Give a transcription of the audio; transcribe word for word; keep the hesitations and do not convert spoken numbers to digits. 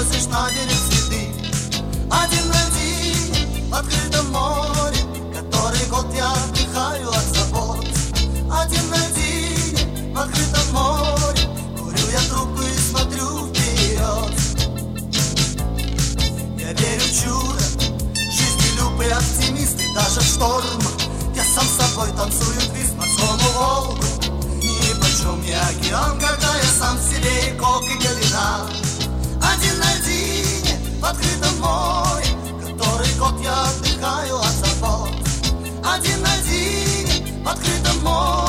бросишь на берег цветы. Один на один в открытом море, который год я отдыхаю от забот. Один на один в открытом море, курю я трубку и смотрю вперед. Я верю в чудо, жизнелюбый оптимист, и даже в шторм я сам с собой танцую твист морскому волну. Ни почем не океан, когда я сам себе и кок, и галина. Один на один в открытом море, который год я отдыхаю от забот. Один на один в открытом море.